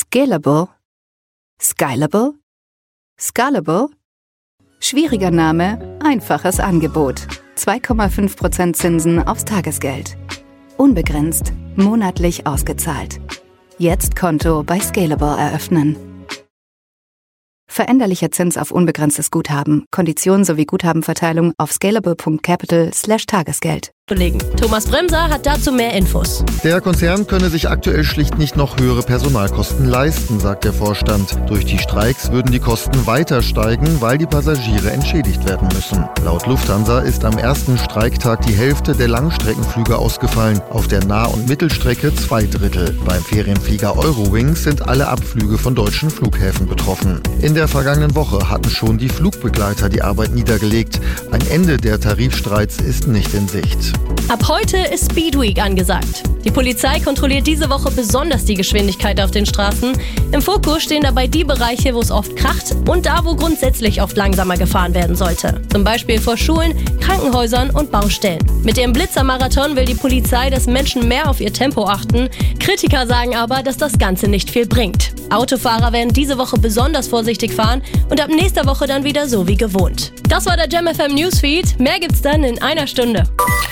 Scalable? Scalable? Scalable? Schwieriger Name, einfaches Angebot. 2,5% Zinsen aufs Tagesgeld. Unbegrenzt, monatlich ausgezahlt. Jetzt Konto bei Scalable eröffnen. Veränderlicher Zins auf unbegrenztes Guthaben. Konditionen sowie Guthabenverteilung auf scalable.capital/Tagesgeld. Thomas Bremser hat dazu mehr Infos. Der Konzern könne sich aktuell schlicht nicht noch höhere Personalkosten leisten, sagt der Vorstand. Durch die Streiks würden die Kosten weiter steigen, weil die Passagiere entschädigt werden müssen. Laut Lufthansa ist am ersten Streiktag die Hälfte der Langstreckenflüge ausgefallen, auf der Nah- und Mittelstrecke 2/3. Beim Ferienflieger Eurowings sind alle Abflüge von deutschen Flughäfen betroffen. In der vergangenen Woche hatten schon die Flugbegleiter die Arbeit niedergelegt. Ein Ende der Tarifstreits ist nicht in Sicht. Ab heute ist Speed Week angesagt. Die Polizei kontrolliert diese Woche besonders die Geschwindigkeit auf den Straßen. Im Fokus stehen dabei die Bereiche, wo es oft kracht und da, wo grundsätzlich oft langsamer gefahren werden sollte. Zum Beispiel vor Schulen, Krankenhäusern und Baustellen. Mit ihrem Blitzermarathon will die Polizei, dass Menschen mehr auf ihr Tempo achten. Kritiker sagen aber, dass das Ganze nicht viel bringt. Autofahrer werden diese Woche besonders vorsichtig fahren und ab nächster Woche dann wieder so wie gewohnt. Das war der Jam FM Newsfeed. Mehr gibt's dann in einer Stunde.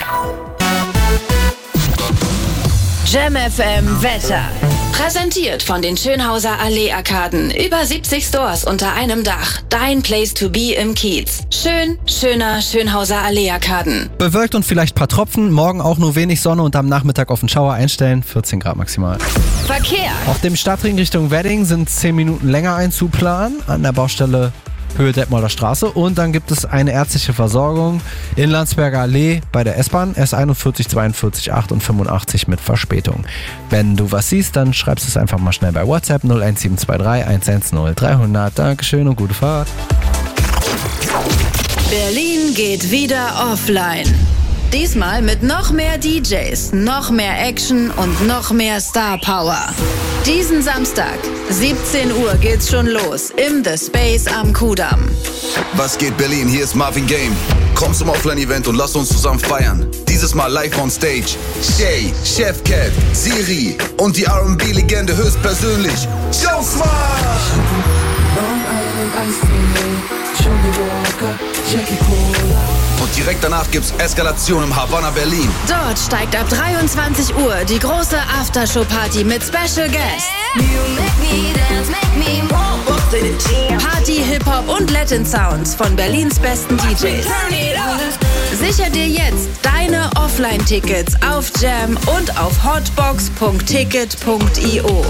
Jam FM Wetter. Präsentiert von den Schönhauser Allee-Arkaden. Über 70 Stores unter einem Dach. Dein Place to be im Kiez. Schön, schöner Schönhauser Allee-Arkaden. Bewölkt und vielleicht ein paar Tropfen. Morgen auch nur wenig Sonne und am Nachmittag auf den Schauer einstellen. 14 Grad maximal. Verkehr. Auf dem Stadtring Richtung Wedding sind 10 Minuten länger einzuplanen. An der Baustelle Höhe Detmolder Straße. Und dann gibt es eine ärztliche Versorgung in Landsberger Allee bei der S-Bahn. S41, 42, 8 und 85 mit Verspätung. Wenn du was siehst, dann schreibst es einfach mal schnell bei WhatsApp 01723 110 300. Dankeschön und gute Fahrt. Berlin geht wieder offline. Diesmal mit noch mehr DJs, noch mehr Action und noch mehr Star Power. Diesen Samstag, 17 Uhr geht's schon los im The Space am Kudamm. Was geht Berlin? Hier ist Marvin Game. Komm zum Offline-Event und lass uns zusammen feiern. Dieses Mal live on stage. Shay, Chef Cat, Siri und die R&B-Legende höchstpersönlich. Joe Smart! Und direkt danach gibt's Eskalation im Havanna Berlin. Dort steigt ab 23 Uhr die große Aftershow-Party mit Special Guests. Party, Hip-Hop und Latin Sounds von Berlins besten DJs. Sicher dir jetzt deine Offline-Tickets auf Jam und auf hotbox.ticket.io.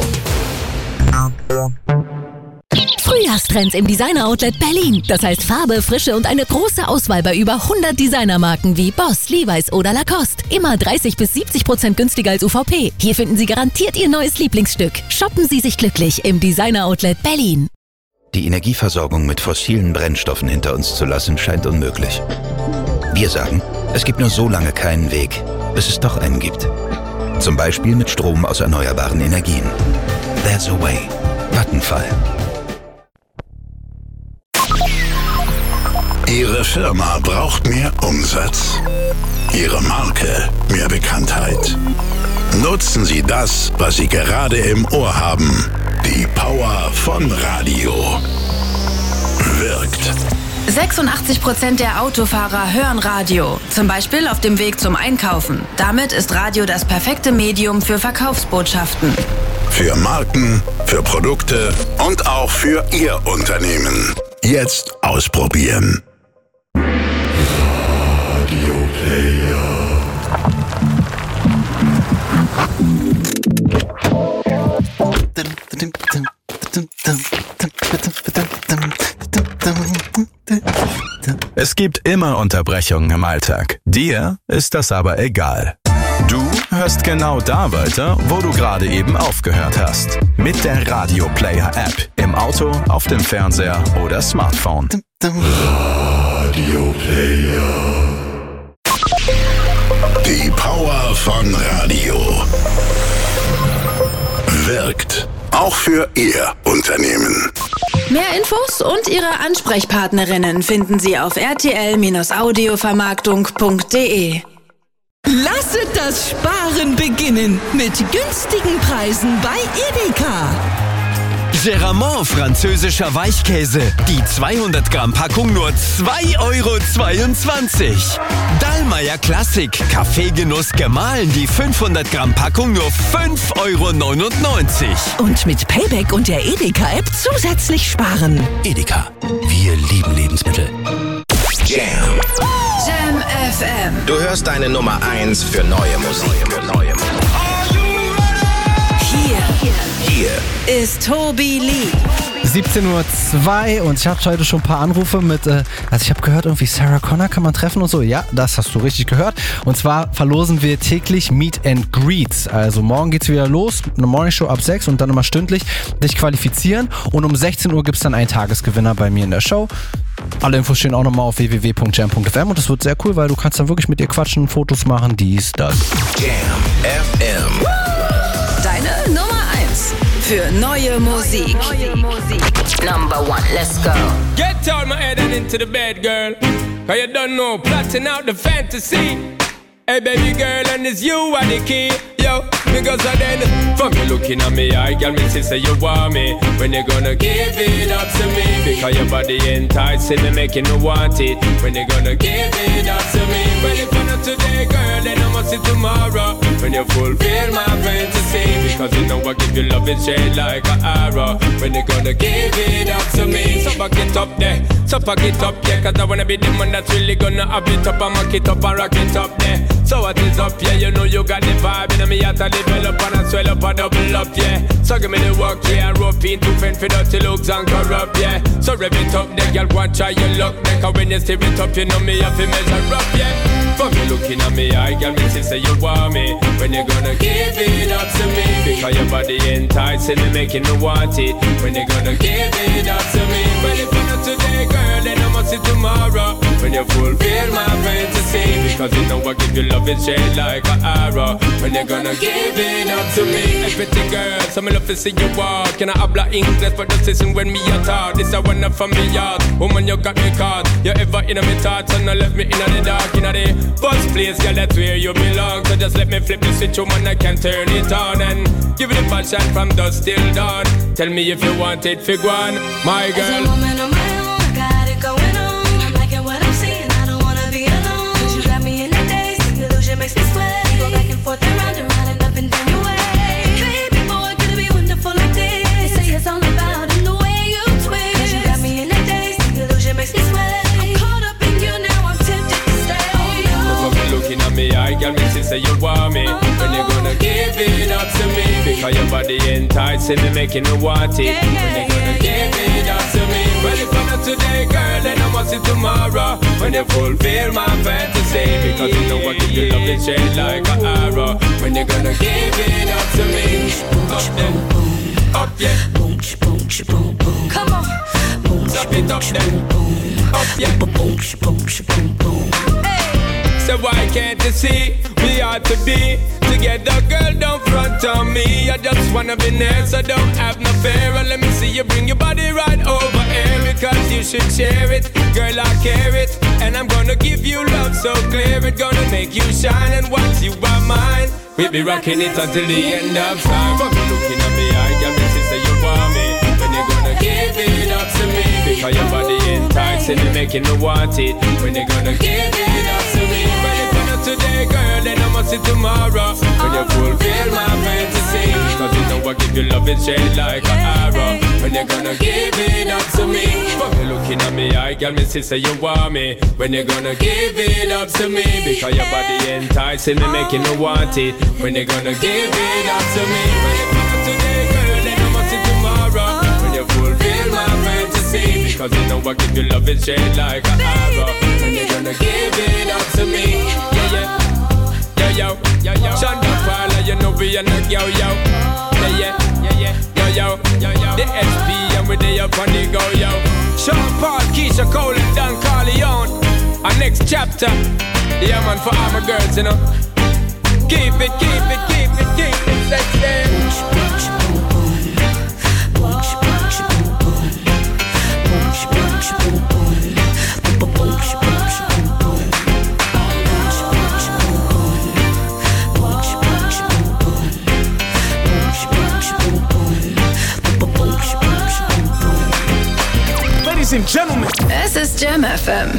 Frühjahrstrends im Designer-Outlet Berlin. Das heißt Farbe, Frische und eine große Auswahl bei über 100 Designermarken wie Boss, Levi's oder Lacoste. Immer 30-70% günstiger als UVP. Hier finden Sie garantiert Ihr neues Lieblingsstück. Shoppen Sie sich glücklich im Designer-Outlet Berlin. Die Energieversorgung mit fossilen Brennstoffen hinter uns zu lassen, scheint unmöglich. Wir sagen, es gibt nur so lange keinen Weg, bis es doch einen gibt. Zum Beispiel mit Strom aus erneuerbaren Energien. There's a way. Vattenfall. Ihre Firma braucht mehr Umsatz. Ihre Marke mehr Bekanntheit. Nutzen Sie das, was Sie gerade im Ohr haben. Die Power von Radio. Wirkt. 86% der Autofahrer hören Radio, zum Beispiel auf dem Weg zum Einkaufen. Damit ist Radio das perfekte Medium für Verkaufsbotschaften. Für Marken, für Produkte und auch für Ihr Unternehmen. Jetzt ausprobieren. Radio Player. Es gibt immer Unterbrechungen im Alltag. Dir ist das aber egal. Du hörst genau da weiter, wo du gerade eben aufgehört hast. Mit der Radio Player App. Im Auto, auf dem Fernseher oder Smartphone. Radio Player. Die Power von Radio. Wirkt. Auch für Ihr Unternehmen. Mehr Infos und Ihre Ansprechpartnerinnen finden Sie auf rtl-audiovermarktung.de. Lasset das Sparen beginnen mit günstigen Preisen bei Edeka. Geramont französischer Weichkäse. Die 200 Gramm Packung nur 2,22 €. Dallmayr Klassik Kaffeegenuss gemahlen. Die 500 Gramm Packung nur 5,99 €. Und mit Payback und der Edeka-App zusätzlich sparen. Edeka. Wir lieben Lebensmittel. Jam. Jam FM. Du hörst deine Nummer 1 für neue Musik. Hier ist Tobi Lee. 17:02 Uhr und ich habe heute schon ein paar Anrufe mit, also ich habe gehört, irgendwie Sarah Connor kann man treffen und so. Ja, das hast du richtig gehört. Und zwar verlosen wir täglich Meet and Greets. Also morgen geht's wieder los, eine Morningshow ab 6 und dann immer stündlich dich qualifizieren. Und um 16 Uhr gibt's dann einen Tagesgewinner bei mir in der Show. Alle Infos stehen auch nochmal auf www.jam.fm und das wird sehr cool, weil du kannst dann wirklich mit dir quatschen, Fotos machen, dies, das. Jam FM. Deine Nummer 1 für neue Musik. Number 1, let's go. Get out my head and into the bed, girl. Cause you don't know, plotting out the fantasy. Hey baby girl, and it's you are the key. Yo, because I then from you looking at me, I got me to say you want me. When you gonna give it up to me? Because your body enticing me, making me want it. When you gonna give it up to me? Well, if you're not today, girl, then I must see tomorrow. When you fulfill my fantasy, because you know I give you love and shade like an arrow. When you gonna give it up to me? So back it up there, so pack it up, yeah. Cause I wanna be the one that's really gonna have it up and mock it up and rock it up there. So what is up, yeah, you know you got the vibe. And me have to develop and I swell up and double up, yeah. So give me the work, yeah, and rope in to fend for dirty looks and corrupt, yeah. So rev it up, there, girl, go and try your luck. Cause when you steer it up, you know me have to measure up, yeah. For me looking at me, I got me to say you want me. When you gonna give it up to me? Because your body enticing me, making me want it. When you gonna give it up to me? Well, if you're not today, girl, then I must see tomorrow. When you fulfill my fantasy, because you know I give you love and shade like an arrow. When you gonna give it up to me? Hey, pretty girl, so me love to see you walk. Can I habla English for the season when me a talk? This a one from me yard. Woman, you got me caught. You ever in my thoughts and I left me in the dark, in the first place, girl, that's where you belong. So just let me flip the switch, woman, I can turn it on and give it a passion from dusk till dawn. Tell me if you want it, fig one, my girl. As a woman on my own, I got it going on. I'm liking what I'm seeing, I don't wanna be alone. 'Cause you got me in the daze, the illusion makes me sweat. You go back and forth and round and up and down your way. Baby boy, could it be wonderful like this? They say it's all about in the way you twist. 'Cause you got me in the daze, the illusion makes me sweat. I'm caught up in you now, I'm tempted to stay. Looking at me, I got me to say you want me. When you gonna give it up to me? Because your body enticing me, making me want it. When you gonna give it up to me? Well, if not today, girl, then I must see tomorrow. When you fulfill my fantasy, because you know I give you love and shade like an arrow. When you gonna give it up to me? Up then, up yeah. Boom, boom, boom, boom. Come on. Boom, stop it up then, up yeah. Boom, boom, boom, boom. So why can't you see we ought to be together, girl, don't front on me. I just wanna be near, so don't have no fear. And let me see you bring your body right over here, because you should share it, girl, I care it. And I'm gonna give you love so clear, it's gonna make you shine. And once you are mine, we'll be rocking it until the end of time. But looking at me, I got me to say you want me. When you gonna give it up to me? Because your body enticing me, making me want it. When you gonna give it up to me? Today, girl, then I must see tomorrow. When you fulfill my fantasy, because you know I give you love and shade like an arrow. When you gonna give it up to me? But you looking at me, I got me to say you want me. When you gonna give it up to me? Because your body enticing me, making me want it. When you gonna give it up to me? When you come today, girl, then I must see tomorrow. When you fulfill my fantasy, because you know I give you love and shade like an arrow. When you gonna give it up to me? Yo, Shonda Paula, you know we are not yo. The SP and we dey up on the go, yo. Sean Paul, Keisha Cole and Don Corleone. Our next chapter, yeah man, for all my girls, you know. Keep it sexy. Ladies and Gentlemen. Es ist Jam FM.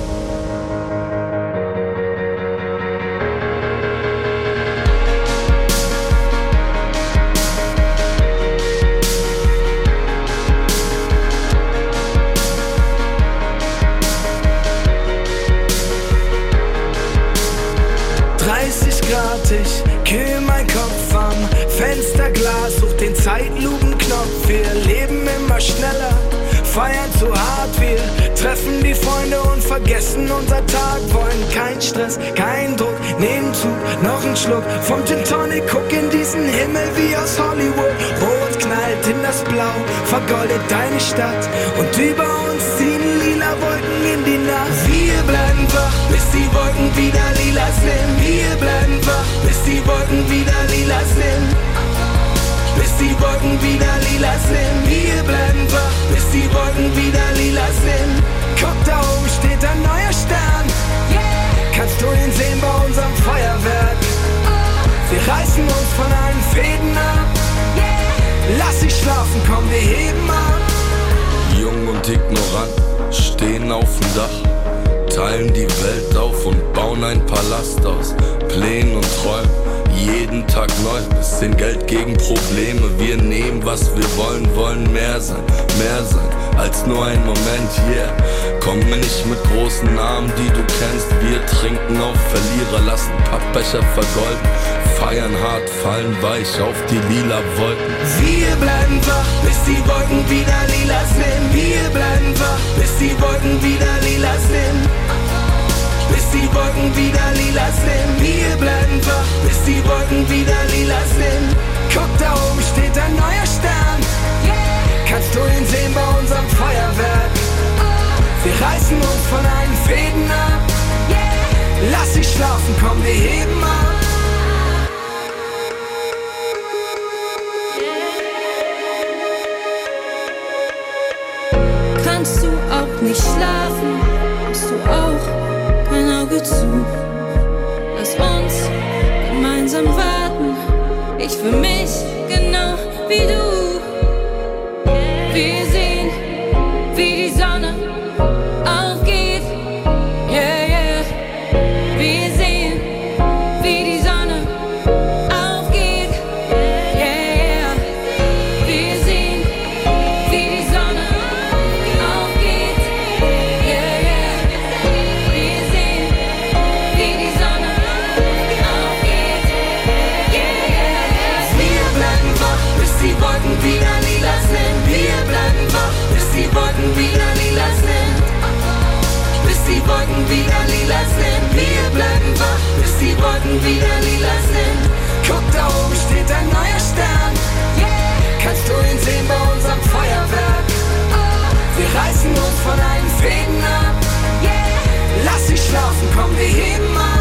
Ich kühl mein Kopf am Fensterglas, such den Zeitlupenknopf. Wir leben immer schneller, feiern zu hart. Wir treffen die Freunde und vergessen unser Tag. Wollen kein Stress, kein Druck, nehmen Zug, noch ein Schluck vom Gin Tonic. Guck in diesen Himmel wie aus Hollywood. Rot knallt in das Blau, vergoldet deine Stadt. Und über uns ziehen lila Wolken in die Nacht. Wir bleiben wach, bis die Wolken wieder lila sind. Wir bleiben wach, bis die Wolken wieder lila sind. Bis die Wolken wieder lila sind. Wir bleiben wach, bis die Wolken wieder lila sind. Guck, da oben steht ein neuer Stern. Kannst du ihn sehen bei unserem Feuerwerk? Wir reißen uns von allen Fäden ab. Lass dich schlafen, komm, wir heben ab. Jung und ignorant, stehen auf dem Dach, teilen die Welt auf und bauen ein Palast aus Plänen und Träumen. Jeden Tag neu, bisschen Geld gegen Probleme. Wir nehmen, was wir wollen, wollen mehr sein als nur ein Moment, yeah. Komm mir nicht mit großen Namen, die du kennst. Wir trinken auf Verlierer, lassen Pappbecher vergolden. Feiern hart, fallen weich auf die lila Wolken. Wir bleiben wach, bis die Wolken wieder lila sind. Wir bleiben wach, bis die Wolken wieder lila sind. Bis die Wolken wieder lila sind. Wir bleiben wach, bis die Wolken wieder lila sind. Guck, da oben steht ein neuer Stern. Kannst du ihn sehen bei unserem Feuerwerk? Wir reißen uns von allen Fäden ab. Lass dich schlafen, komm, wir heben ab. Kannst du auch nicht schlafen? Hast du auch kein Auge zu? Lass uns gemeinsam warten. Ich für mich genau wie du. Wir sehen, wie die Sonne aufgeht. Yeah, yeah. Wir sehen, wie die Sonne aufgeht. Yeah, yeah. Wir sehen, wie die Sonne aufgeht. Yeah, yeah. Wir sehen, wie die Sonne aufgeht. Yeah, yeah. Wir bleiben wach, bis die Wolken wieder lila sind. Wir bleiben wach, bis die Wolken wieder lila sind. Bis die Wolken wieder lila sind. Wir bleiben wach, bis die Wolken wieder lila sind. Guck, da oben steht ein neuer Stern. Kannst du ihn sehen bei unserem Feuerwerk? Wir reißen uns von allen Fäden ab. Lass dich schlafen, komm, wir heben ab.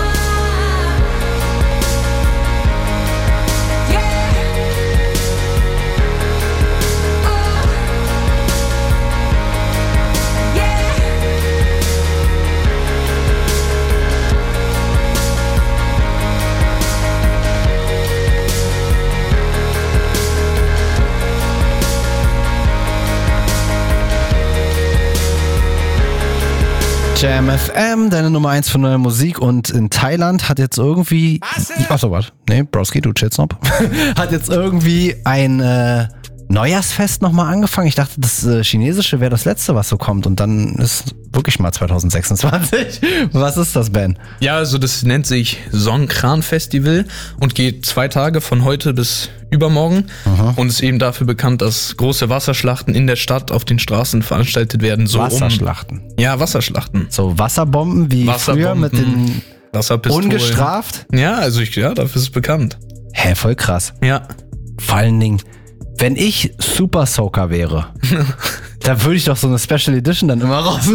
Jam FM, deine Nummer 1 für neue Musik, und in Thailand hat jetzt irgendwie... Achso, warte. Nee, Broski, du chillst noch. Hat jetzt irgendwie ein Neujahrsfest nochmal angefangen. Ich dachte, das Chinesische wäre das letzte, was so kommt, und dann ist wirklich mal 2026. Was ist das, Ben? Ja, also das nennt sich Songkran Festival und geht 2 Tage von heute bis übermorgen. Aha. Und ist eben dafür bekannt, dass große Wasserschlachten in der Stadt auf den Straßen veranstaltet werden. So Wasserschlachten? Ja, Wasserschlachten. So Wasserbomben wie früher mit den Wasserpistolen. Ungestraft? Ja, also dafür ist es bekannt. Hä, voll krass. Ja. Vor allen Dingen, wenn ich Super Soaker wäre, da würde ich doch so eine Special Edition dann immer raus.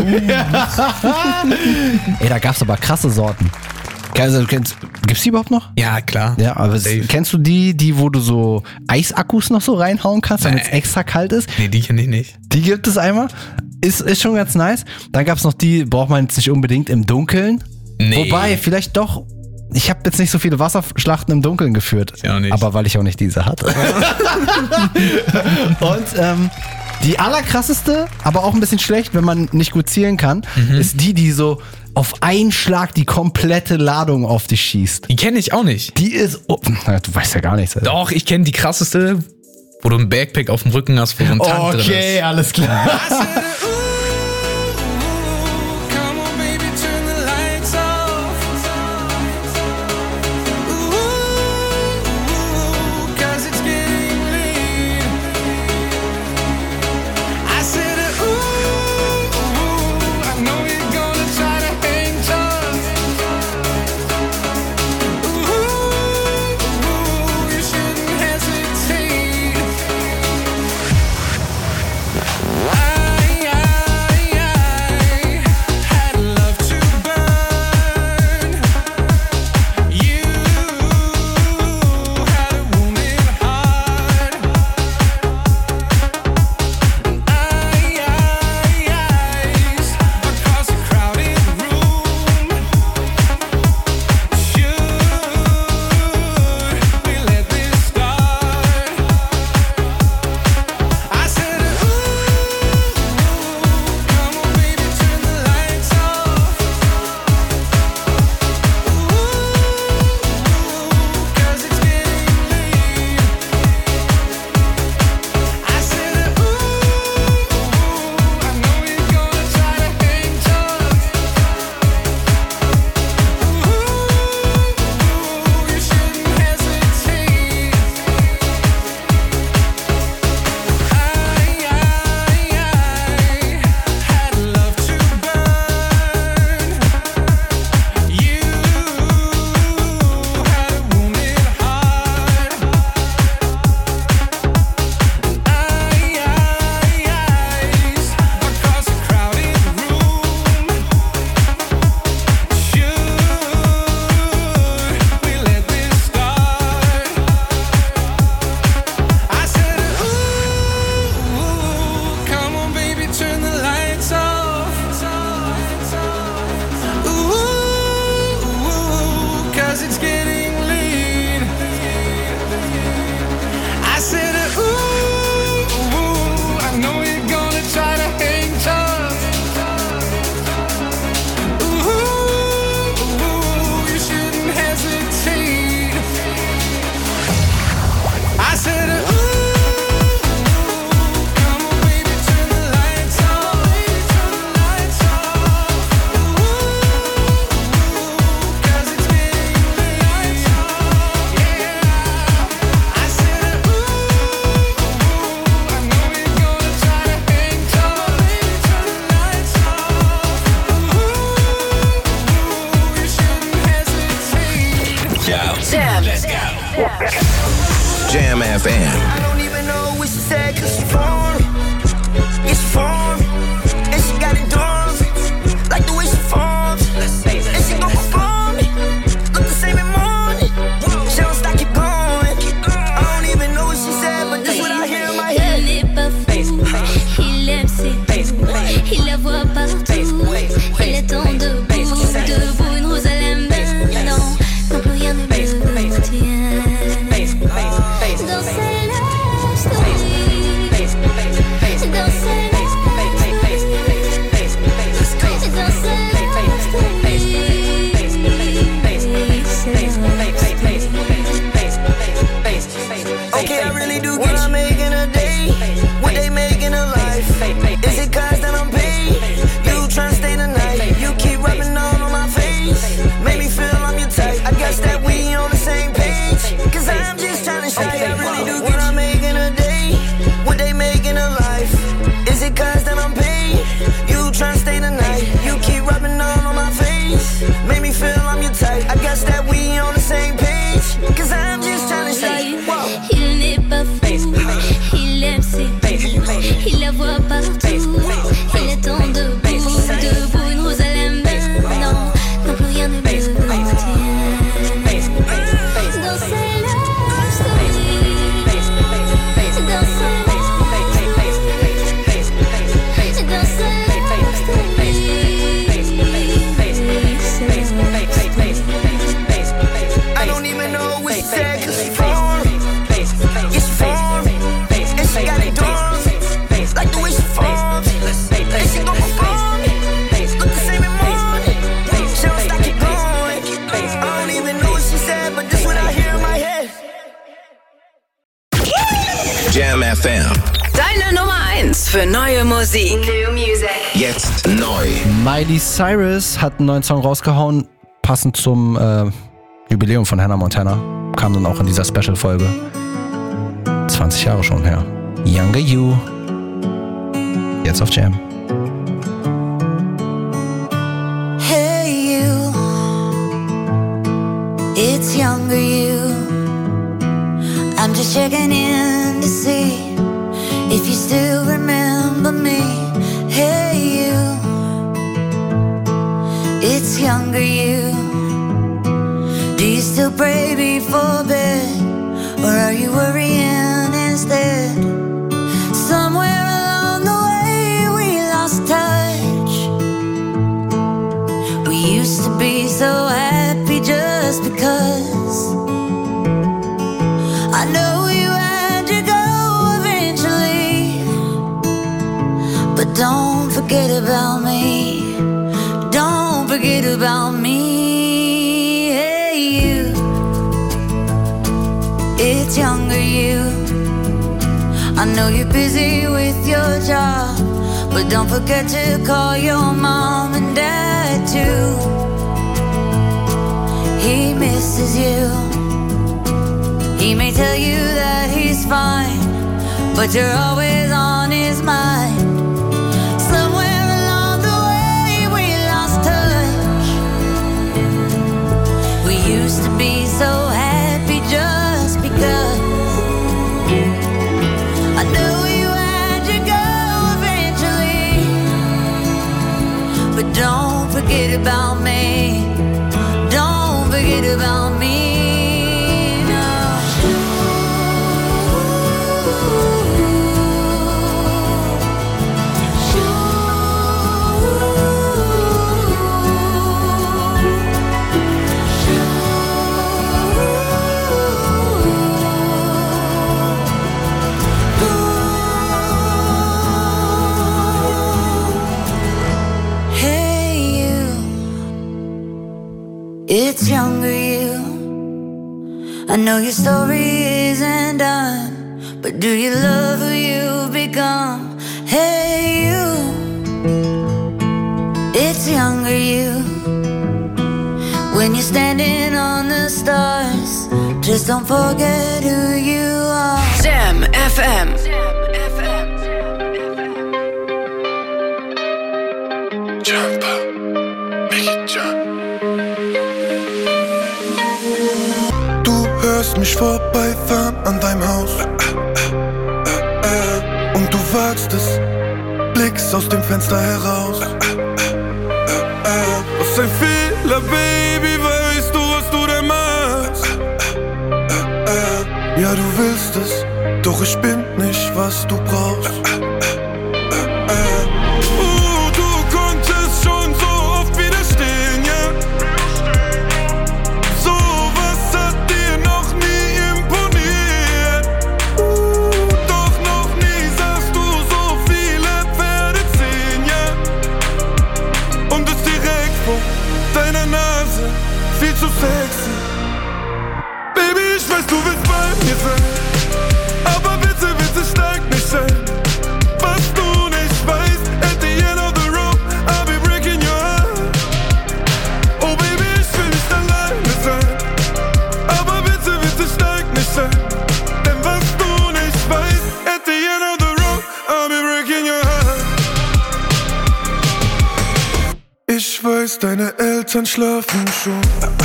Ey, da gab's aber krasse Sorten. Gibt's die überhaupt noch? Ja, klar. Ja, aber kennst du die, wo du so Eisakkus noch so reinhauen kannst, damit es extra kalt ist? Nee, die kenne ich nicht. Die gibt es einmal. Ist schon ganz nice. Dann gab's noch die, braucht man jetzt nicht unbedingt im Dunkeln. Nee. Wobei, vielleicht doch. Ich habe jetzt nicht so viele Wasserschlachten im Dunkeln geführt. Ja, nicht. Aber weil ich auch nicht diese hatte. Und Die allerkrasseste, aber auch ein bisschen schlecht, wenn man nicht gut zielen kann, ist die so auf einen Schlag die komplette Ladung auf dich schießt. Die kenne ich auch nicht. Die ist... Oh, du weißt ja gar nichts. Alter. Doch, ich kenne die krasseste, wo du ein Backpack auf dem Rücken hast, wo so ein Tank drin ist. Okay, alles klar. Deine Nummer 1 für neue Musik. New music. Jetzt neu. Miley Cyrus hat einen neuen Song rausgehauen, passend zum Jubiläum von Hannah Montana. Kam dann auch in dieser Special-Folge. 20 Jahre schon her. Younger You. Jetzt auf Jam. Hey you, it's younger you. I'm just checking in to see if you still remember me. Hey you, it's younger you. Do you still pray before bed, or are you worrying instead? Somewhere along the way we lost touch. We used to be so happy just because. I know you had to go eventually, but don't forget about me. Don't forget about me. Hey you, it's younger you. I know you're busy with your job, but don't forget to call your mom and dad too. He misses you. He may tell you that he's fine, but you're always on his mind. Somewhere along the way we lost touch. We used to be so happy just because. I know you had to go eventually, but don't forget about me. Don't forget about me. It's younger you. I know your story isn't done, but do you love who you've become? Hey you, it's younger you. When you're standing on the stars, just don't forget who you are. Jam FM. Jump, make it jump. Hörst mich vorbeifahren an deinem Haus und du wagst es, blickst aus dem Fenster heraus. Was ein Fehler, Baby, weißt du, was du da machst? Ja, du willst es, doch ich bin nicht, was du brauchst. Du konntest schon so oft widerstehen, ja? Viel zu sexy. Baby, ich weiß, du willst bei mir sein, aber bitte, bitte steig nicht ein. Was du nicht weißt, at the end of the road, I'll be breaking your heart. Oh Baby, ich will nicht alleine sein, aber bitte, bitte steig nicht ein. Denn was du nicht weißt, at the end of the road, I'll be breaking your heart. Ich weiß, deine Eltern schlafen schon,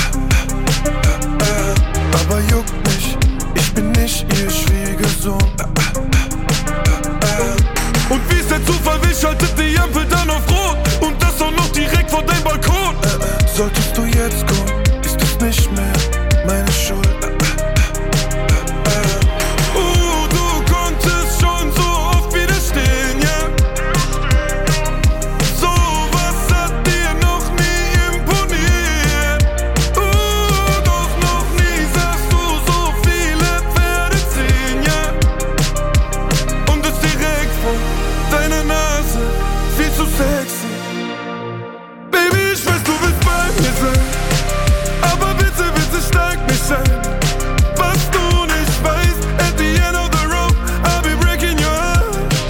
aber juckt mich, ich bin nicht ihr Schwiegersohn. Und wie ist der Zufall, wie schaltet die Ampel dann auf Rot? Und das auch noch direkt vor deinem Balkon. Solltest du jetzt kommen, ist es nicht mehr meine Schuld. Du konntest schon so oft widerstehen, ja? Sowas hat dir noch nie imponiert. Doch noch nie sagst du so viele Pferde ziehen, ja? Und es direkt vor deiner Nase, viel zu sexy. Baby, ich weiß, du willst bei mir sein, aber bitte, bitte steig nicht ein. Was du nicht weißt, at the end of the road, I'll be breaking your heart.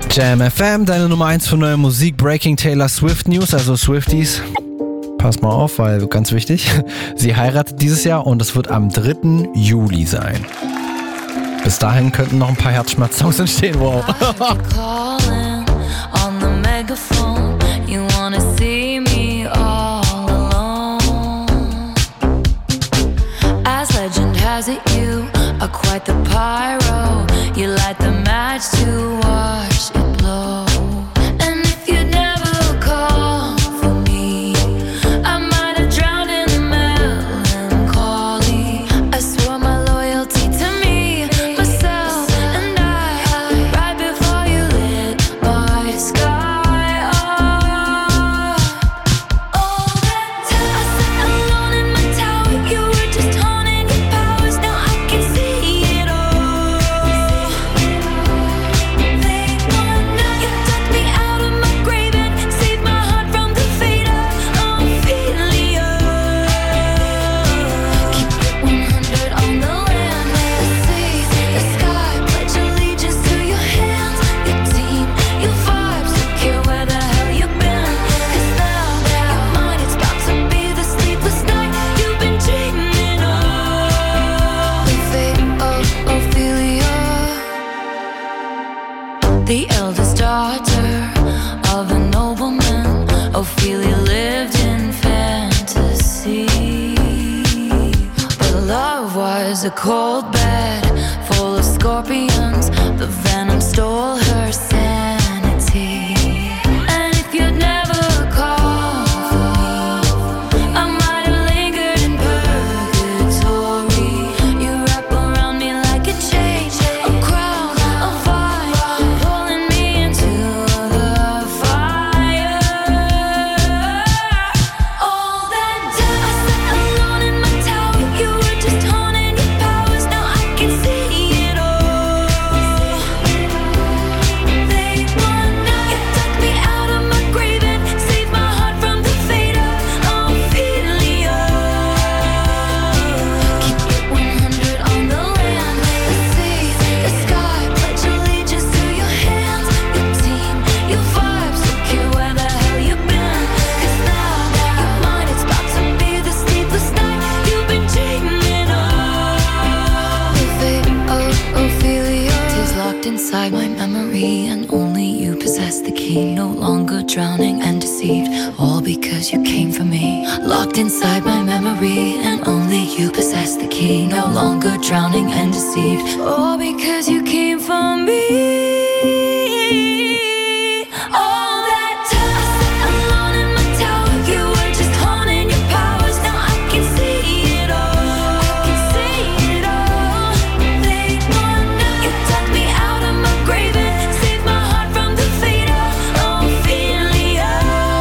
Jam FM, deine Nummer 1 für neue Musik, Breaking Taylor Swift News, also Swifties. Pass mal auf, weil ganz wichtig, sie heiratet dieses Jahr und es wird am 3. Juli sein. Bis dahin könnten noch ein paar Herzschmerz-Songs entstehen, wow. Has it you are quite the pyro. You light the match to watch it blow. And if you'd never call for me, I might have drowned in the melancholy. I swore my loyalty to me, myself, and I. Right before you lit my sky up. All that time I sat alone in my tower. You were just haunting your powers. Now I can see it all. They want now. You dug me out of my grave and saved my heart from the fate of Ophelia. Keep it 100 on the land, the sea, the sky. Pledge allegiance to your hands, your team, your vibes. Don't care where the hell you've been. 'Cause now your mind is about to be the sleepless night you've been dreaming of. The fate of Ophelia, the eldest daughter of a nobleman. Ophelia lived in fantasy, but love was a cold bed full of scorpions. The venom stole her sanity. And if you'd never called for me, I might have lingered in purgatory. You wrap around me like a chain, a crown, a vine, pulling me into the fire. All that time I sat alone in my tower. You were just haunting your powers. Now I can see it all. They want now. You dug me out of my grave and saved my heart from the fate of Ophelia. Keep it 100 on the land, the sea, the sky. Pledge allegiance to your hands, your team, your vibes. Don't care where the hell you've been. 'Cause now your mind is about to be the sleepless night you've been dreaming of. The fate of Ophelia. Tears locked inside my memory, and only you possess the key. No longer drowning and deceived, all because you came for me. Locked inside my memory, and only you possess the key. No longer drowning and deceived, all because you came for me. All that time I sat alone in my tower. You were just haunting your powers. Now I can see it all. I can see it all. They want now. You dug me out of my grave and saved my heart from the fate of Ophelia.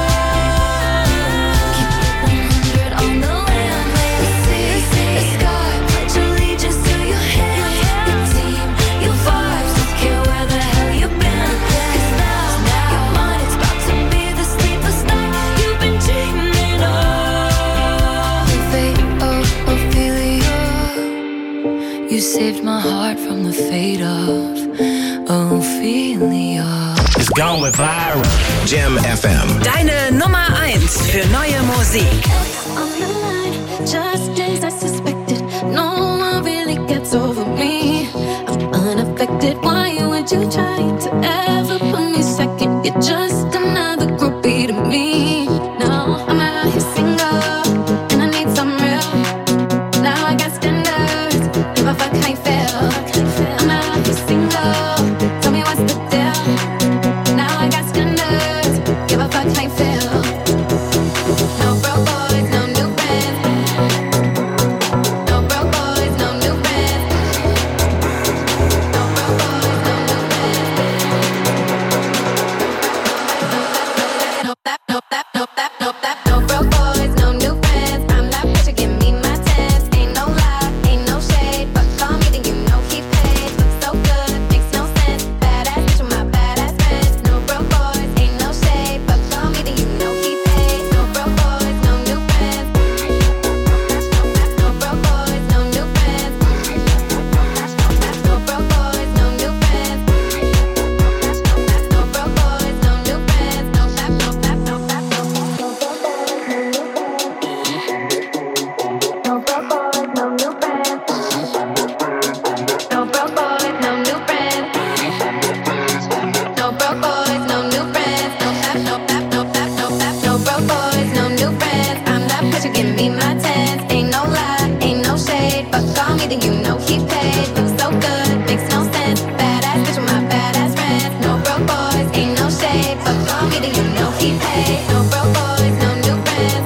Keep it 100 on the land, the sea, the sky. Pledge allegiance to your hands, your team, your vibes. Don't care where the hell you've been. 'Cause now your mind is about to be the sleepless night you've been dreaming of. The fate of Ophelia. You saved my heart from the fate of Ophelia. It's going viral. Jam FM. Deine Nummer 1 für neue Musik. On the line, just as I suspected. No one really gets over me. I'm unaffected. Why would you try to ever put me second? You're just another groupie to me. Now I'm out here single, and I need some real. Now I got standards. Give a fuck how you feel. I'm out here single. Tell me what's the deal. Now I got standards. Give a fuck how you feel. No broke boys, no new friends. give me my tens. Ain't no lie, ain't no shade. Fuck on me, then you know he paid. Looks so good, makes no sense. Badass bitch with my badass friends. No broke boys, ain't no shade. Fuck on me, then you know he paid. No broke boys, no new friends.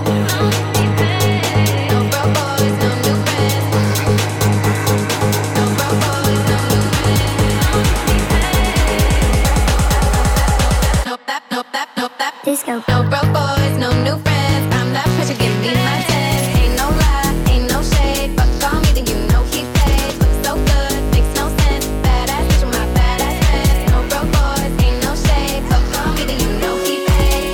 No broke boys, no new friends. No broke boys, no new friends. Nope, that. Disco. No broke boys, no new friends. I'm that pressure, give me my tens. Ain't no lie, ain't no shade. Fuck on me, then you know he paid. Looks so good, makes no sense. Badass bitch with my badass friends. No broke boys, ain't no shade. Fuck on me, then you know he paid.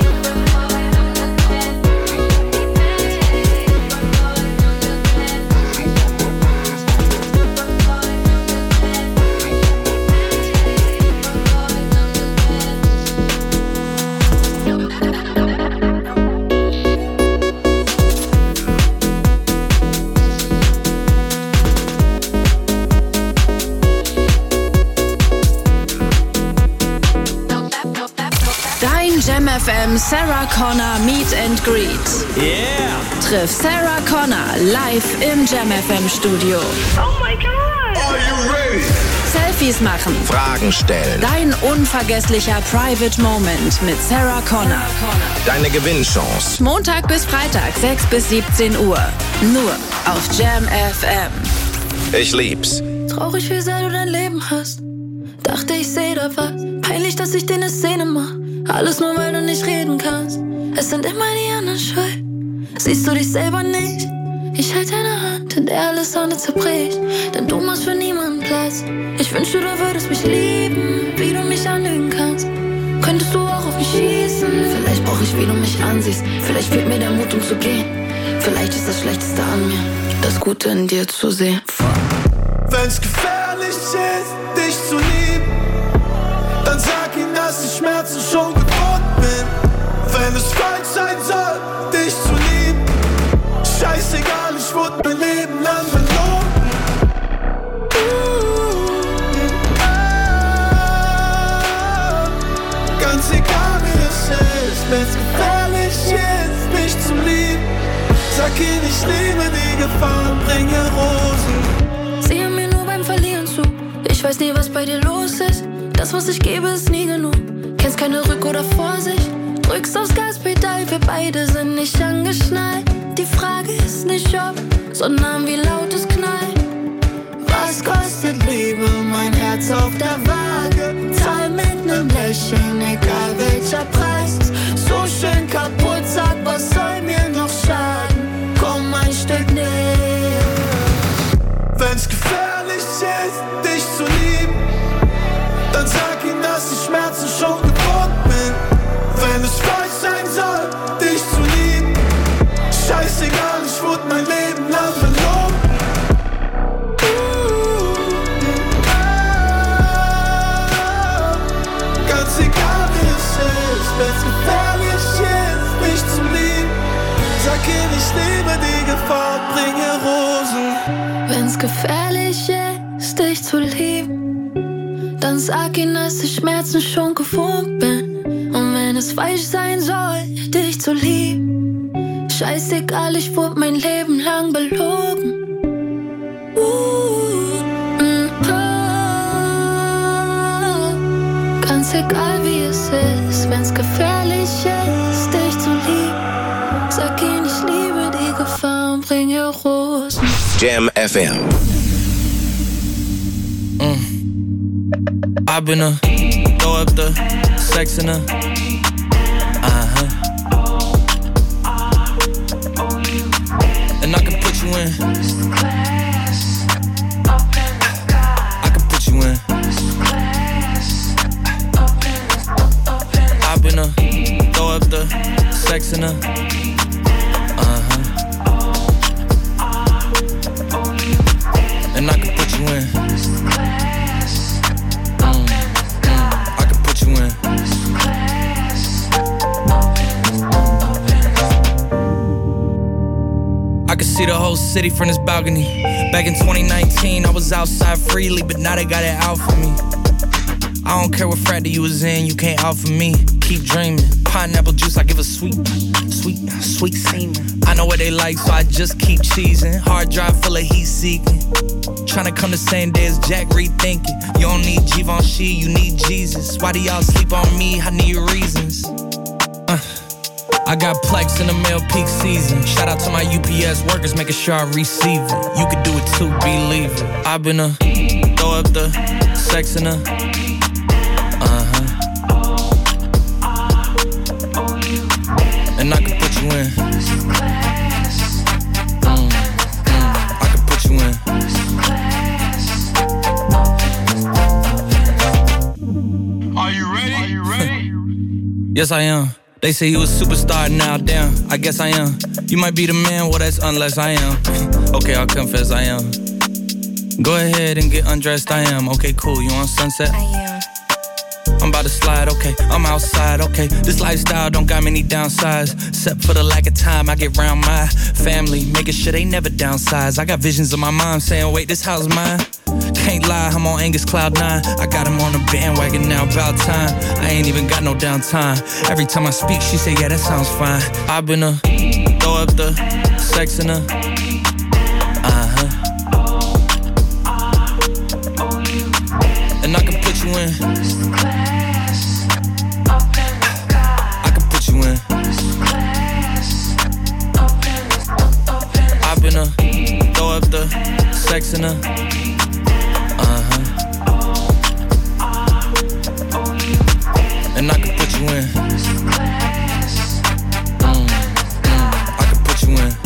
Dein Jam FM Sarah Connor Meet and Greet. Yeah! Triff Sarah Connor live im Jam FM Studio. Oh my God! Are you ready? Selfies machen. Fragen stellen. Dein unvergesslicher Private Moment mit Sarah Connor. Deine Gewinnchance. Montag bis Freitag, 6 bis 17 Uhr. Nur auf Jam FM. Ich lieb's. Traurig, wie sehr du dein Leben hast. Dachte, ich seh da was. Peinlich, dass ich dir ne Szene mach. Alles nur, weil du nicht reden kannst. Es sind immer die anderen schuld. Siehst du dich selber nicht? Ich halte deine Hand, in der alles andere zerbricht. Denn du machst für niemanden Platz. Ich wünschte, du würdest mich lieben, wie du mich anlügen kannst. Könntest du auch auf mich schießen? Vielleicht brauch ich, wie du mich ansiehst. Vielleicht fehlt mir der Mut, um zu gehen. Vielleicht ist das Schlechteste an mir, das Gute in dir zu sehen. Wenn's gefährlich ist, dich zu lieben, dann sag ihm, dass ich Schmerzen schon gewohnt bin. Wenn es falsch sein soll, dich zu lieben, scheißegal, ich wurde mein Leben lang belogen. Ganz egal wie es ist, wenn's gefährlich ist, mich zu lieben, sag ihm, ich liebe die Gefahr, bringe Rosen. Sehe mir nur beim Verlieren zu. Ich weiß nie, was bei dir los ist. Das, was ich gebe, ist nie genug. Kennst keine Rück- oder Vorsicht. Drückst aufs Gaspedal, wir beide sind nicht angeschnallt. Die Frage ist nicht ob, sondern wie laut es knallt. Was kostet Liebe, mein Herz auf der Waage? Zahl mit nem Lächeln, egal welcher Preis. So schön kaputt, sag, was soll mir noch schaden? Komm ein Stück näher. Wenn's gefährlich ist, dich zu lieben, dann sag ihm, dass ich Schmerzen schon gewohnt bin. Wenn es falsch sein soll, dich zu lieben, scheißegal, ich wurde mein Leben lang belogen. Ganz egal wie es ist, wenn's gefährlich ist, mich zu lieben, sag ihm, ich liebe die Gefahr, bringe Rosen. Wenn's gefährlich ist, dich zu lieben, dann sag ihm, dass ich Schmerzen schon gewohnt bin. Und wenn es falsch sein soll, dich zu lieben, scheißegal, ich wurde mein Leben lang belogen. Ganz egal wie es ist, wenn's gefährlich ist, dich zu lieben, sag ihm, ich liebe die Gefahr und bringe Rosen. Jam FM. I've been a throw up the sex in a and I can put you in. I can put you in. I've been a throw up the sex in a and I can put you in. I can put you in. I can see the whole city from this balcony. Back in 2019, I was outside freely, but now they got it out for me. I don't care what frat you was in, you can't out for me. Keep dreaming. pineapple juice, I give a sweet semen. I know what they like, so I just keep cheesing. Hard drive full of heat seeking. Tryna come the same day as Jack, rethinking. You don't need Givenchy, you need Jesus. Why do y'all sleep on me? I need reasons. I got Plex in the mail peak season. Shout out to my UPS workers, making sure I receive it. You can do it too, believe it. I've been throw up the sex in her. And I can put you in. I can put you in. Are you ready? Are you ready? Yes, I am. They say you a superstar now, damn, I guess I am. You might be the man, well that's unless I am. Okay, I'll confess I am. Go ahead and get undressed, I am. Okay, cool, you on Sunset? I am. I'm about to slide, okay, I'm outside, okay. This lifestyle don't got many downsides. Except for the lack of time I get round my family, making sure they never downsize. I got visions of my mom saying, wait, this house mine. Can't lie, I'm on Angus Cloud 9. I got him on the bandwagon now, about time. I ain't even got no downtime. Every time I speak, she say, yeah, that sounds fine. I've been throw up the sex in her. And I can put you in. I can put you in. I've been throw up the sex in her. And I can put you in. I can put you in.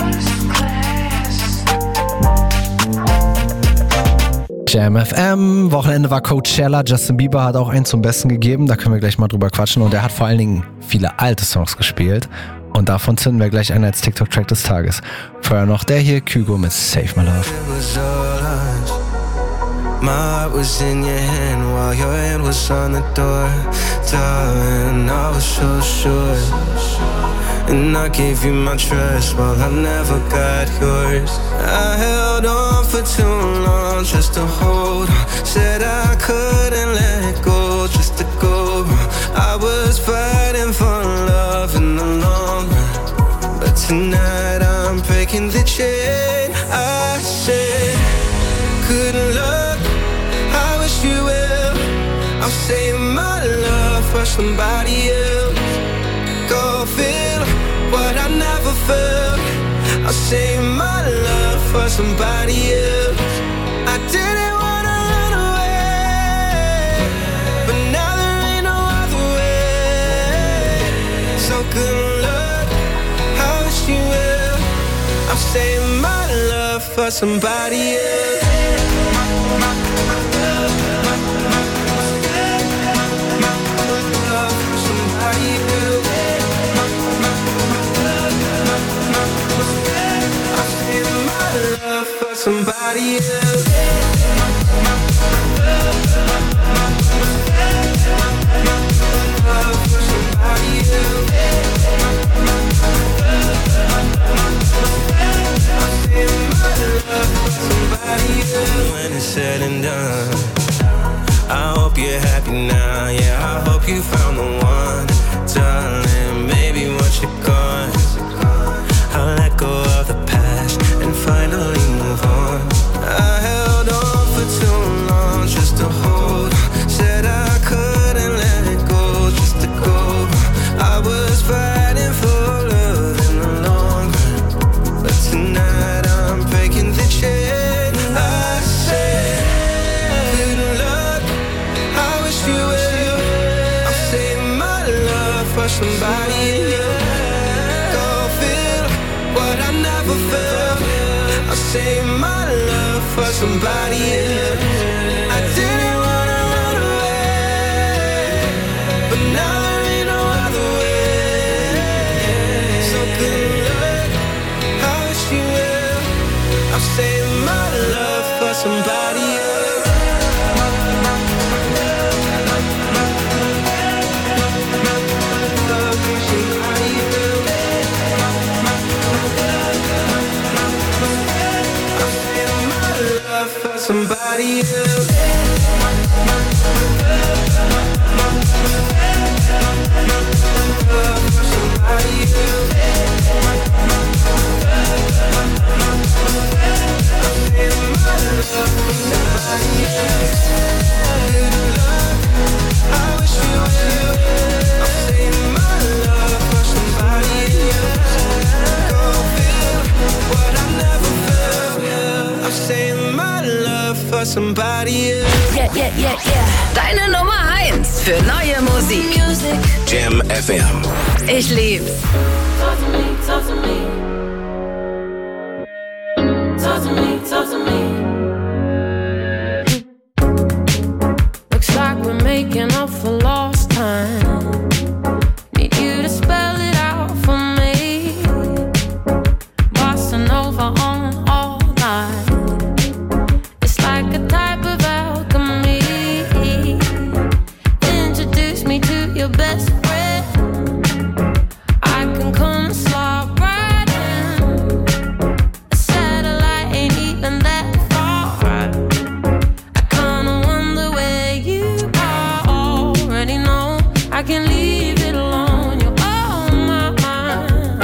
Jam FM, Wochenende war Coachella, Justin Bieber hat auch einen zum Besten gegeben, da können wir gleich mal drüber quatschen und er hat vor allen Dingen viele alte Songs gespielt und davon zünden wir gleich einen als TikTok-Track des Tages. Vorher noch der hier, Kygo mit Save My Love. My heart was in your hand while your hand was on the door. Darling, I was so sure. And I gave you my trust while I never got yours. I held on for too long just to hold on. Said I couldn't let go just to go. I was fighting for love in the long run. But tonight I'm breaking the chain. I said, couldn't look, I wish you will. I'm saving my love for somebody else. Go feel what I never felt. I'll save my love for somebody else. I didn't wanna run away, but now there ain't no other way. So good luck, I wish you will. I'm saving my love for somebody else. Somebody else. When it's said and done, I hope you're happy now. Yeah, I hope you found the one, darling. Maybe once you're gone, I'll let go of the past and finally move on. I held on for too long just to hold on. Said I couldn't let go just to go. I was fighting for love in the long run, but tonight I'm breaking the chain. I said, good luck, I wish you will. I'm saving my love for somebody else. Go feel what I never felt. I'll save my love for somebody else. I didn't wanna run away, but now there ain't no other way. So good luck, I wish you will. I'll save my love for somebody else. For somebody else. Somebody else. Yeah, yeah, yeah, yeah. Deine Nummer 1 für neue Musik. Jam FM. Ich lieb's. Talk to me, talk to me. Talk to me, talk to me. Looks like we're making up for lost time. Need you to spell it out for me. Bossa Nova on all night. It's like a type of alchemy. Introduce me to your best friend. I can come slide right in. A satellite ain't even that far. I kinda wonder where you are. Already know I can leave it alone. You're on my mind.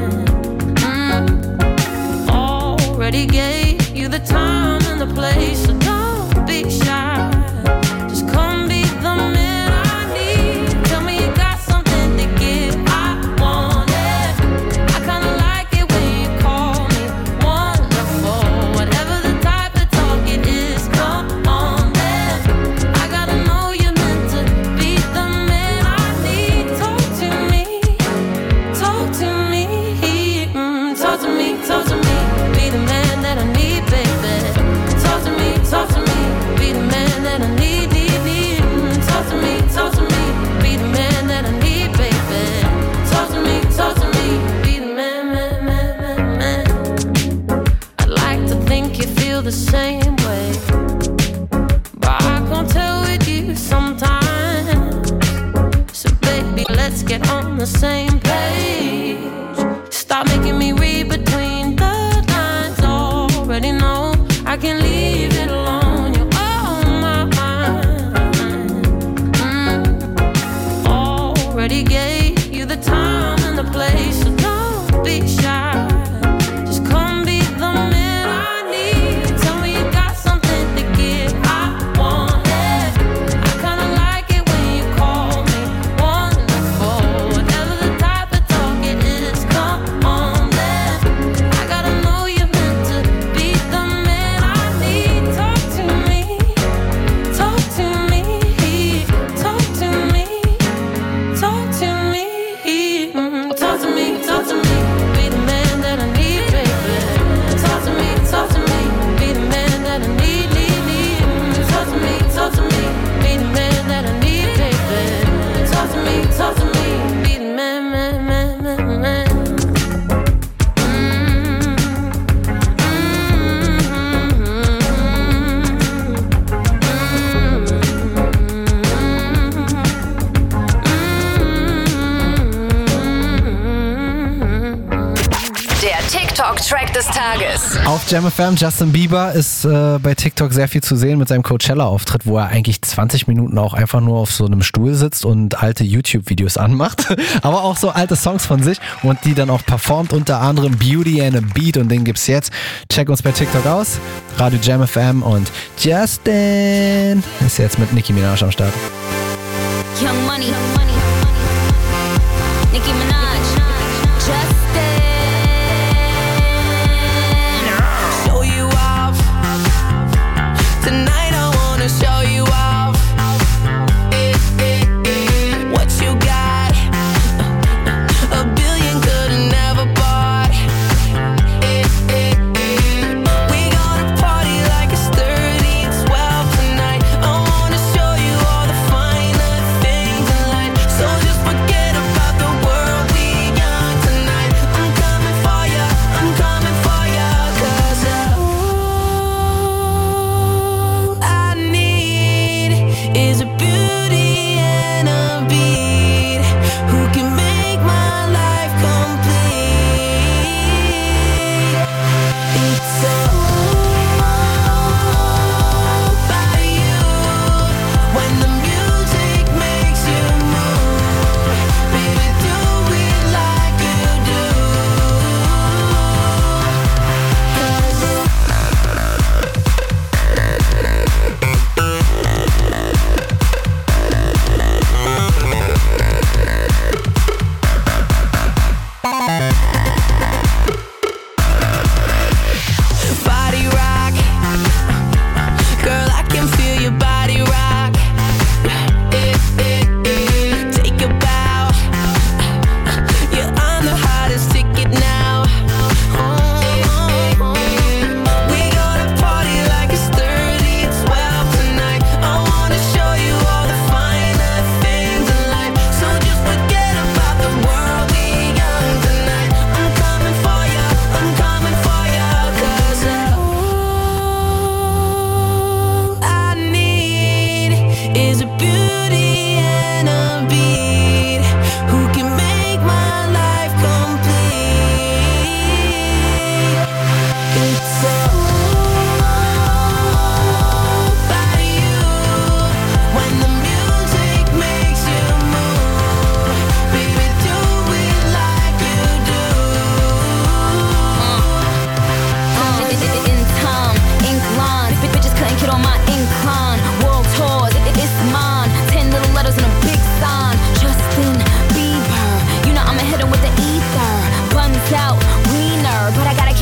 Already gave you the time and the place, so don't be shy. Just come be the man I need. Tell me you got something to give. I want it. I kinda like it when you call me wonderful. Whatever the type of talk it is, come on then. I gotta know you're meant to be the man I need. Talk to me, talk to me, talk to me, talk to me. Be the man that I need, baby. Talk to me, be the man that I need, need. Talk to me, be the man that I need, baby. Talk to me, be the man, man. I'd like to think you feel the same way, but I can't tell with you sometimes. So baby, let's get on the same page. Stop making me read between the lines. Already know I can leave it alone. You're on my mind. Already gave you the time and the place, so don't be shy. Just come be the man I need. Tell me you got something to give. I want it. I kinda like it when you call me wonderful. Whatever the type of talk it is, come on then. I gotta know you're meant to be the man I need. Talk to me, talk to me, talk to me, talk to me, talk to me, talk to me. Be the man that I need, baby. Talk to me, be the man that I need, need. Talk to me, be the man that I need, baby. Talk to me, be the man, man. Der TikTok-Track des Tages. Auf Jam FM, Justin Bieber ist bei TikTok sehr viel zu sehen mit seinem Coachella-Auftritt, wo er eigentlich 20 Minuten auch einfach nur auf so einem Stuhl sitzt und alte YouTube-Videos anmacht. Aber auch so alte Songs von sich und die dann auch performt, unter anderem Beauty and a Beat, und den gibt's jetzt. Check uns bei TikTok aus. Radio Jam FM, und Justin ist jetzt mit Nicki Minaj am Start. Young Money, Nicki Minaj, Justin. Show you off. Tonight I wanna show you off. What you got? A billion could've never bought. We gonna party like it's 30 and 12 tonight. I wanna show you all the fine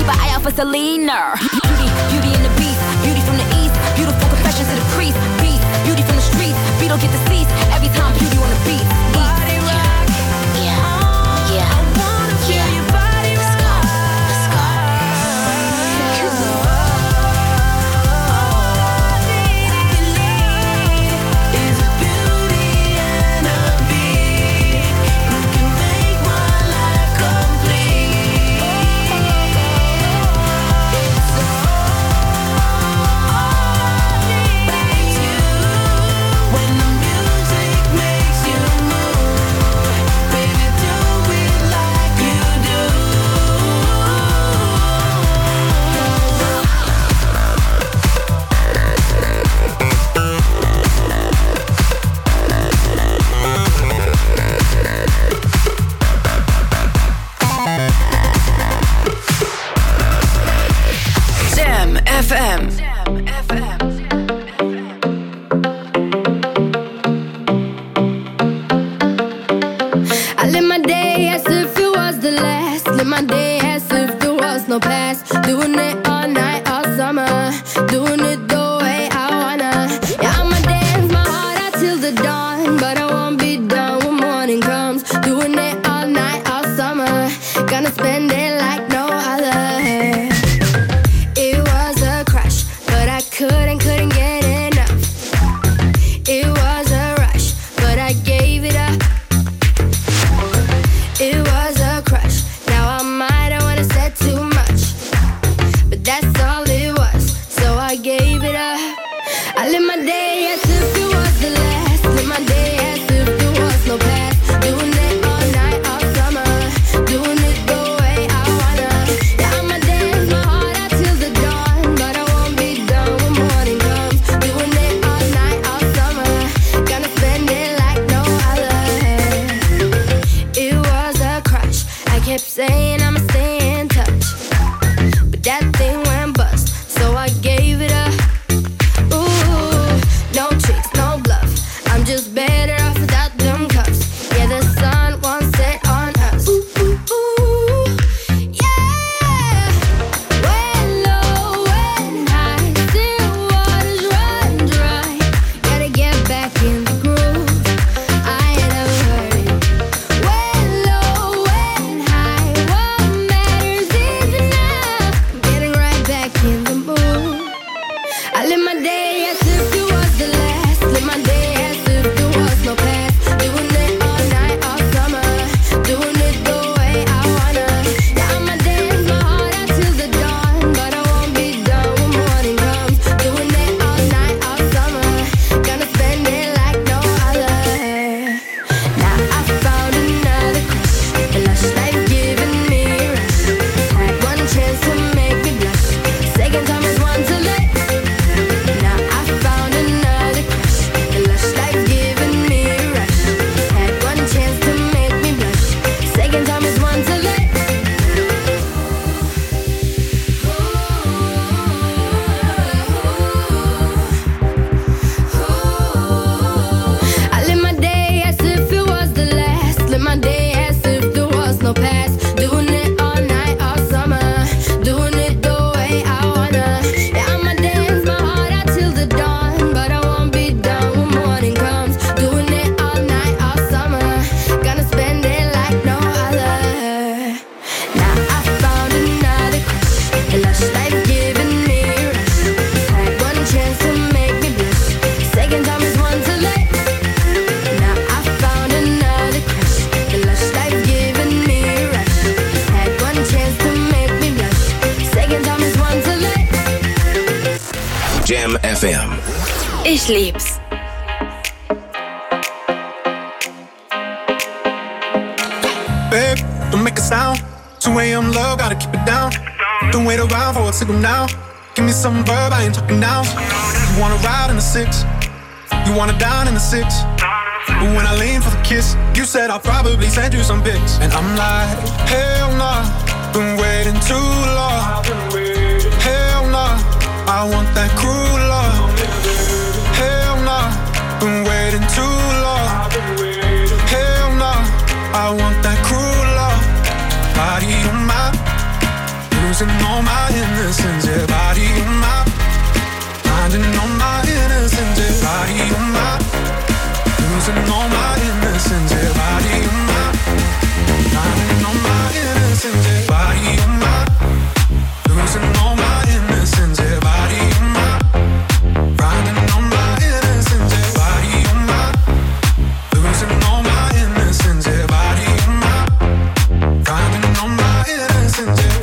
an eye out for Selena. Beauty in the beast, beauty from the east, beautiful confessions to the priest. Beast, beauty from the streets, beat don't get deceased. Every time beauty on the beat. Body rock, yeah. I wanna feel your body rock. Let's go. FM. I live my day as if it was the last. Live my day as if there was no past. Doing it all night, all summer. Doing it the way I wanna. Yeah, I'ma dance my heart out till the dawn. But I won't be done when morning comes. Doing it all night, all summer. Gonna spend it like no other. It was a crush, but I couldn't get enough. It was a rush, but I gave it up. It was a crush, now I might have wanna said too much, but that's all it was, so I gave it up. I live my day as if it was the last. Live my day as if there was no past. Doing it all night, all summer. Doing it the way I wanna. Yeah, I'ma dance my heart out till the dawn, but I won't be done when morning comes. Doing it all night, all summer. Gonna spend it like no other. It was a crush. I kept saying I'ma stay in touch, but that thing went bust, so I gave it up. Ooh, no tricks, no bluff. I'm just better off without them cuffs. Yeah, the sun won't set on us. Ooh, ooh, ooh, yeah. When low, when high, still waters run dry. Gotta get back in the groove. I ain't never heard it. When low, when high, what matters is enough. I'm getting right back in the mood. I live my day as if it was the last. Live my day as if there was no past. Doing it all night, all summer. Doing it the way I wanna. Yeah, I'ma dance my heart out till the dawn, but I won't be done when morning comes. Doing it all night, all summer. Gonna spend it like no other. Now I found another crush. The lush life giving me a rush. Had one chance to make me blush. Second time is one to let. Now I found another crush. The lush life giving me a rush. Had one chance to make me blush. Second time is one to let. I live my day as if it was the last. Live my day as if there was no past. Doing it all night, all summer. Doing it the way I wanna. Yeah, I'ma dance my heart out till the dawn, but I won't be done when morning comes. Doing it all night, all summer. Gonna spend it like no other. Now I found another crush. A lush life giving me a rush. Had one chance to make me blush. Second time is one to let. Now I found another crush. The lush life giving me a rush. Had one chance to make me blush. Second time is one to let. Jam FM. Ich lieb's. Babe, don't make a sound. 2 a.m. love, gotta keep it down. Don't wait around for a signal now. Give me some verb, I ain't talking now. You wanna ride in the 6, you wanna dine in the 6. But when I lean for the kiss, you said I'll probably send you some pics. And I'm like, hell nah, been waiting too long. Hell nah, I want that cruel love. Hell nah, been waiting too long. Hell nah, I want that cruel love. Body on my, Losing all my innocence, yeah, body on my, finding all my innocence, yeah, body on my, losing all my innocence, yeah, body on my, finding all my innocence, yeah, body on my, losing all my innocence, yeah, body on my, finding all my innocence, yeah, body on my, losing all my innocence, yeah, body on my, finding all my innocence, yeah.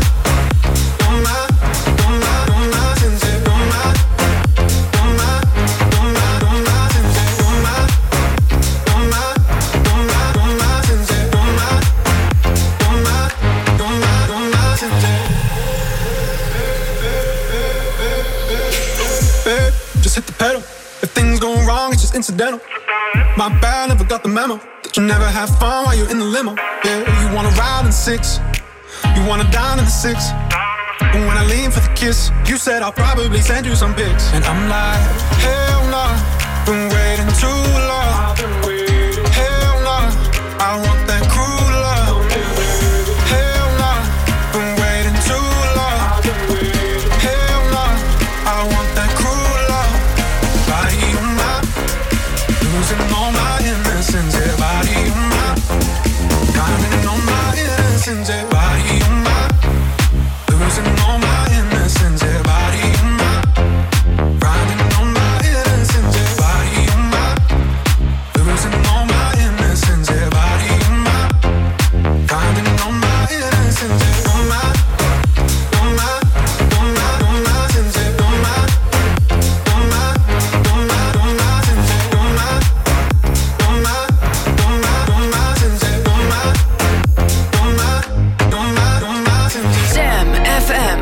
Pedal. If things go wrong, it's just incidental. My bad, never got the memo that you never have fun while you're in the limo. Yeah, you wanna ride in 6, you wanna dine in the 6. But when I lean for the kiss, you said I'll probably send you some pics. And I'm like, hell nah, been waiting too long. Hell nah, I want that cruel love. Hell nah, been waiting too long. Hell nah, I want that cruel. Losing all my innocence, yeah, body on my, finding all my innocence, yeah, body on my, losing all my innocence, yeah, body on my, finding all my innocence, yeah, body on my, losing all my innocence, yeah, body on my, finding all my innocence, yeah, on my, on my, on my, on my sins, yeah, on my, on my, on my, on my sins, yeah, on my. Jam FM.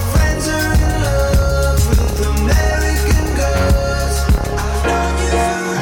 For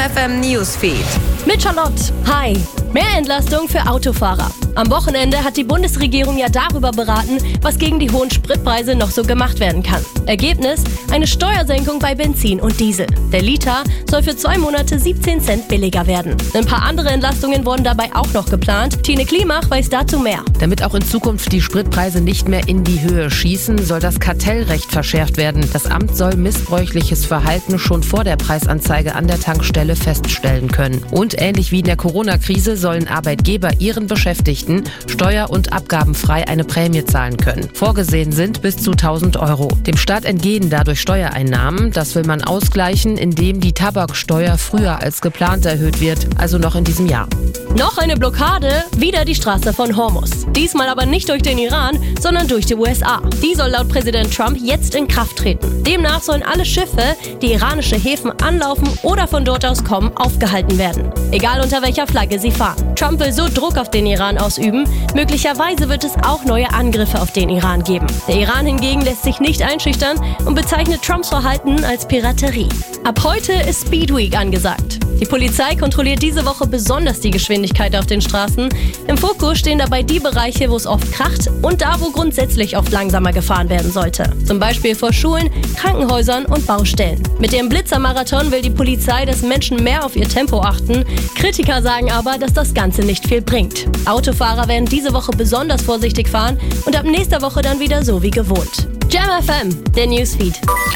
FM Newsfeed. Mit Charlotte. Hi. Mehr Entlastung für Autofahrer. Am Wochenende hat die Bundesregierung ja darüber beraten, was gegen die hohen Spritpreise noch so gemacht werden kann. Ergebnis? Eine Steuersenkung bei Benzin und Diesel. Der Liter soll für 2 Monate 17 Cent billiger werden. Ein paar andere Entlastungen wurden dabei auch noch geplant. Tine Klimach weiß dazu mehr. Damit auch in Zukunft die Spritpreise nicht mehr in die Höhe schießen, soll das Kartellrecht verschärft werden. Das Amt soll missbräuchliches Verhalten schon vor der Preisanzeige an der Tankstelle feststellen können. Und ähnlich wie in der Corona-Krise sollen Arbeitgeber ihren Beschäftigten steuer- und abgabenfrei eine Prämie zahlen können. Vorgesehen sind bis zu 1.000 Euro. Dem Staat entgehen dadurch Steuereinnahmen. Das will man ausgleichen, indem die Tabaksteuer früher als geplant erhöht wird, also noch in diesem Jahr. Noch eine Blockade, wieder die Straße von Hormuz. Diesmal aber nicht durch den Iran, sondern durch die USA. Die soll laut Präsident Trump jetzt in Kraft treten. Demnach sollen alle Schiffe, die iranische Häfen anlaufen oder von dort aus kommen, aufgehalten werden. Egal unter welcher Flagge sie fahren. Trump will so Druck auf den Iran ausüben. Möglicherweise wird es auch neue Angriffe auf den Iran geben. Der Iran hingegen lässt sich nicht einschüchtern und bezeichnet Trumps Verhalten als Piraterie. Ab heute ist Speed Week angesagt. Die Polizei kontrolliert diese Woche besonders die Geschwindigkeit auf den Straßen. Im Fokus stehen dabei die Bereiche, wo es oft kracht und da, wo grundsätzlich oft langsamer gefahren werden sollte. Zum Beispiel vor Schulen, Krankenhäusern und Baustellen. Mit dem Blitzermarathon will die Polizei, dass Menschen mehr auf ihr Tempo achten. Kritiker sagen aber, dass das Ganze nicht viel bringt. Autofahrer werden diese Woche besonders vorsichtig fahren und ab nächster Woche dann wieder so wie gewohnt. Jam FM, der Newsfeed.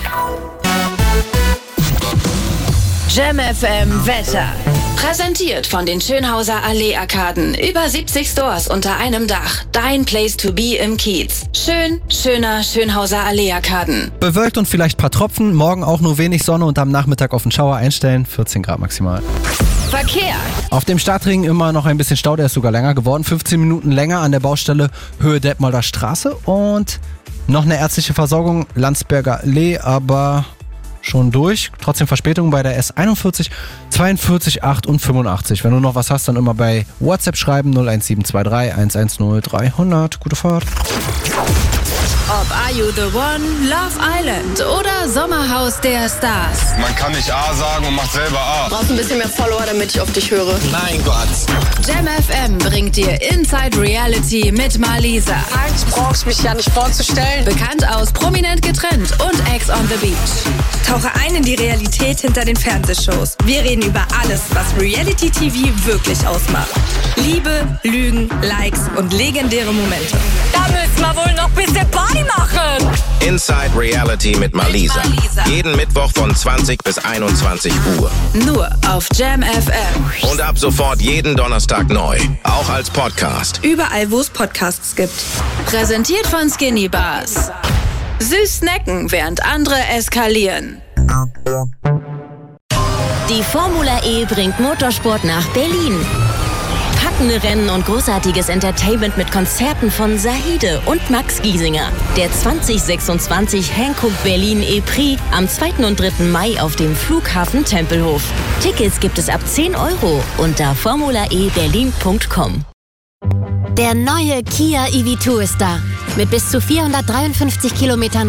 Jam FM Wetter. Präsentiert von den Schönhauser Allee-Arkaden. Über 70 Stores unter einem Dach. Dein Place to be im Kiez. Schön, schöner Schönhauser Allee-Arkaden. Bewölkt und vielleicht ein paar Tropfen. Morgen auch nur wenig Sonne und am Nachmittag auf den Schauer einstellen. 14 Grad maximal. Verkehr. Auf dem Startring immer noch ein bisschen Stau. Der ist sogar länger geworden. 15 Minuten länger an der Baustelle Höhe Detmolder Straße. Und noch eine ärztliche Versorgung. Landsberger Allee, aber schon durch. Trotzdem Verspätung bei der S41, 42, 8 und 85. Wenn du noch was hast, dann immer bei WhatsApp schreiben 01723 110 300. Gute Fahrt. Ob Are You The One, Love Island oder Sommerhaus der Stars. Man kann nicht A sagen und macht selber A. Brauchst ein bisschen mehr Follower, damit ich auf dich höre. Mein Gott. Jam FM bringt dir Inside Reality mit Malisa. Eigentlich brauchst mich ja nicht vorzustellen. Bekannt aus Prominent getrennt und Ex on the Beach. Tauche ein in die Realität hinter den Fernsehshows. Wir reden über alles, was Reality-TV wirklich ausmacht. Liebe, Lügen, Likes und legendäre Momente. Da müssen wir wohl noch ein bisschen Party machen. Inside Reality mit Malisa. Jeden Mittwoch von 20 bis 21 Uhr. Nur auf Jam FM. Und ab sofort jeden Donnerstag neu. Auch als Podcast. Überall, wo es Podcasts gibt. Präsentiert von Skinny Bars. Süß snacken, während andere eskalieren. Die Formula E bringt Motorsport nach Berlin. Packende Rennen und großartiges Entertainment mit Konzerten von Sahide und Max Giesinger. Der 2026 Hankook Berlin E-Prix am 2. und 3. Mai auf dem Flughafen Tempelhof. Tickets gibt es ab 10 Euro unter formulaeberlin.com. Der neue Kia EV2 ist da. Mit bis zu 453 Kilometern